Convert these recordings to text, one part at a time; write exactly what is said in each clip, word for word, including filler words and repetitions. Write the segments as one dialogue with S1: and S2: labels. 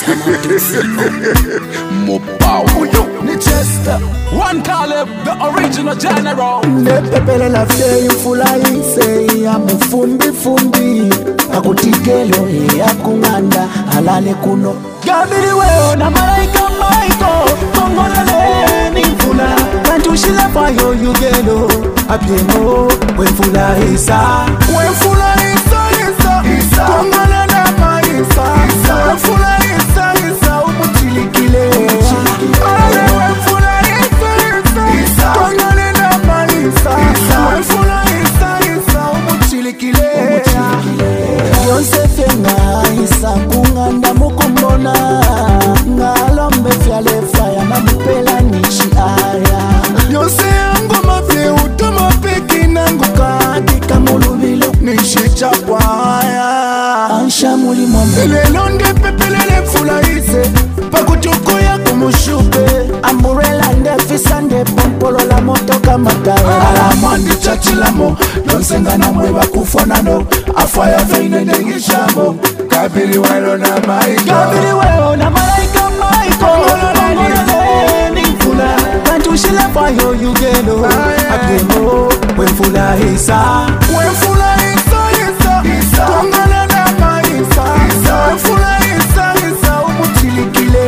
S1: More power. Ni Chester. One Caleb, the original general.
S2: Nepepele la fye yufula ise ya mufumbi fumbi akutikelo ya kunganda halale kuno Gabiri weo na malaika maiko Kongolele ni mfula Kantushila fayo yugelo Apiemo wefula isa Wefula isa isa isa Kongole na maisa isa Wefula isa isa umutilikile Ale wefula isa isa isa Kongole na maisa isa Wefula isa isa umutilikile Yosefe nga isa kunganda mukumbona Ngalombe fyale faya na mpela nishi aya Yose yangu mafye utama peki nangu katika mulubilo nishi chapwaya Ansha muli mwambe Lelonde pepelele fula ise Pakutuko ya kumushupe Amburela ndefisande pompolo la moto kamataya Alamandi chachilamo Yonsenga na mweba kufonano Afaya feine dengishamo Kabili welo na maiko Kabili welo na malaika maiko Kongolele ni mfula Kantushila fayo yugelo Apiemo wefula isa Wefula isa isa isa Kongole na maisa isa Wefula isa isa umutilikile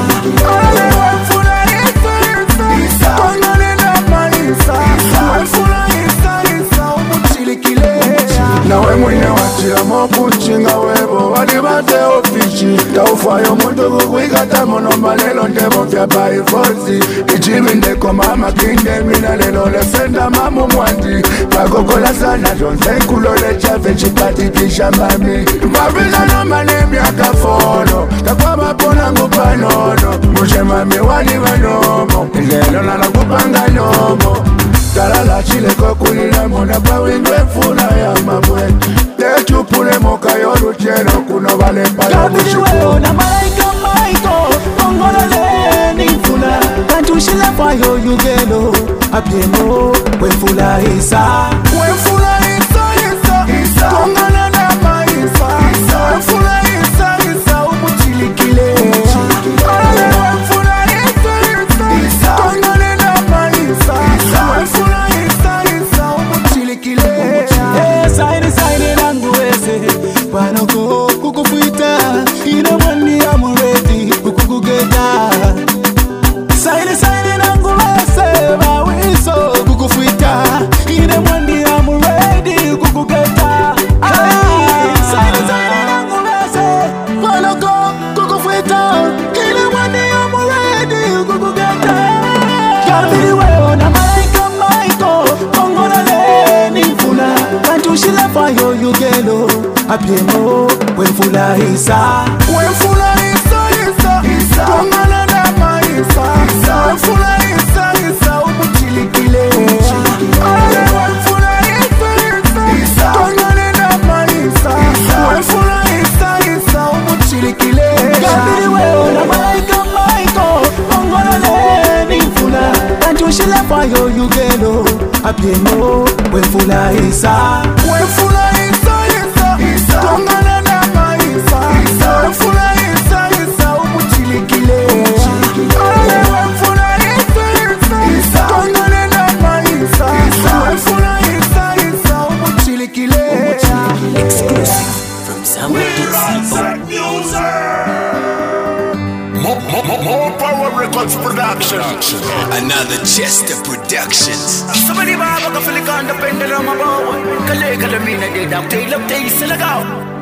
S2: Ale wefula isa isa isa Kongole na maisa isa Wefula isa isa umutilikile Nawe mwine watila mokuchinga webo Wadibate ofichi Taufayo mundu kukwikata mono malelo Ndebo vya baifozi Ichimi ndeko mama kinde Mina lelo lefenda mamu mwandi Pakokola sana jonse kulole chave Chipati kisha mami Mpapisa no manemi akafolo Takwa mapona ngupanono Muje mami wali wanomo Lelo nana kupanga nomo Talala chile kokulila mona Pawindwe funa ya mabwe Techupule moka yoru cheno Kuno vale pala
S3: Kabili weo na malaika maiko Kongolele ni mfula Kantushila fayo yugelo Apiemo wefula isa
S2: Wefula isa isa isa Kongole na maisa isa Wefula isa isa umutilikile Ale wefula isa isa isa Kongole na maisa isa Wefula isa isa umutilikile
S3: Saini saini nangu wese Panoko kukufuita Ina mwani ya mureti kukukugeta Saini saini nangu wese Bawiso kukufuita Ina mwani ya mureti kukukugeta Saini saini nangu wese Panoko kukufuita Ina mwani ya mureti kukukugeta Kabili weo na malaika maiko Kongolele ni mfula Kantushila fayo yugelo Apiemo wefula isa
S2: Wefula isa isa isa Kongole na maisa isa Wefula isa isa umutilikile Ale wefula isa isa isa Kongole na maisa isa Wefula isa isa umutilikile
S3: Kabili weo na malaika maiko Kongolele ni mfula Kantushila fayo yugelo Apiemo wefula isa
S2: Wefula isa isa isa Kongole na maisa isa Wefula isa isa umutilikile Ale wefula isa isa isa Kongole na maisa isa Wefula isa isa umutilikile
S4: Exclusive from Samuel
S1: More, more, more Power Records production.
S4: Another Chester Productions.
S5: Somebody baba ka filikan da pendera mabawa kale kale mina de da tail of tail salagaw